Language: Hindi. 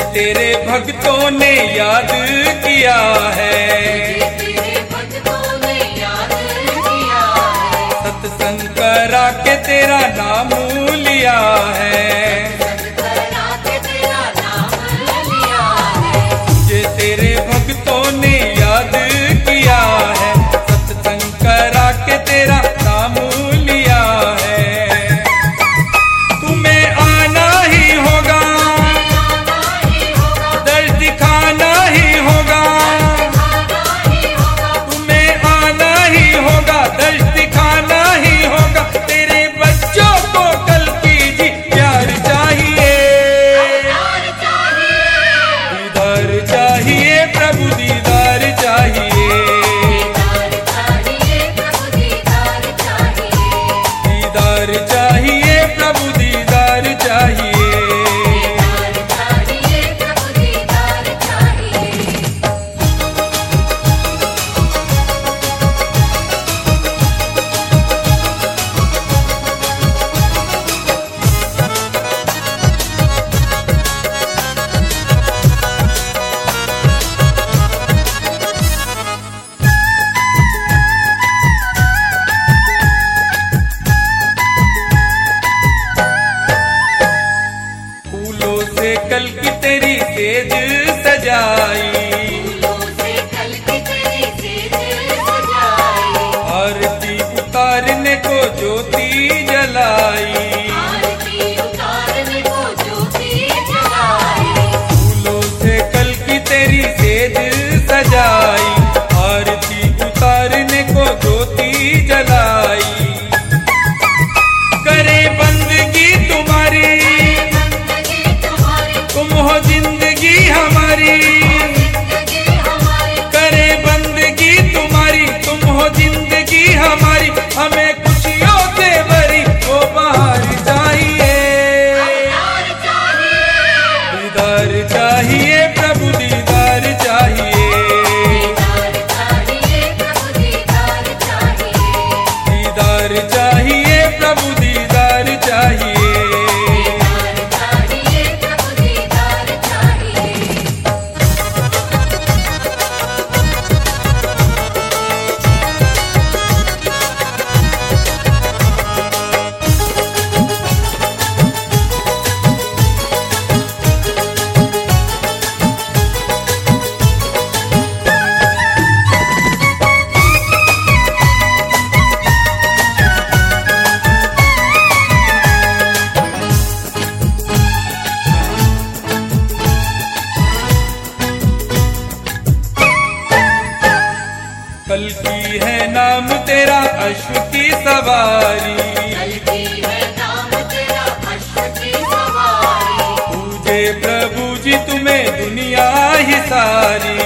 तेरे भक्तों ने याद किया है, सत्संग करा के तेरा नाम लिया है। तुझे तेरे भक्तों ने याद किया है, सत्संग करा के तेरा नाम लिया है। तुम्हें आना ही होगा, दर्द दिखाना ही होगा, तुम्हें आना ही होगा, दर्द दिखाना ही होगा। तेरे बच्चों को कल की जी प्यार चाहिए, दीदार चाहिए प्रभु, दीदार चाहिए, दीदार चाहिए प्रभु, दीदार चाहिए। फूलों से कल की तेरी सेज सजाई, आरती उतारने को ज्योति जलाई, फूलों से कल की तेरी सेज सजाई, आरती उतारने को ज्योति जलाई। करे बंदगी तुम्हारी, तुम हो जिंदगी हमारी, करे बंदगी तुम्हारी, तुम हो जिंदगी हमारी। हमें खुशियों से भरी वो बहार चाहिए, दीदार चाहिए प्रभु, दीदार चाहिए, दीदार चाहिए प्रभु, दीदार चाहिए। कल की है नाम तेरा अश्व की सवारी, पूजे प्रभु जी तुम्हें दुनिया ही सारी।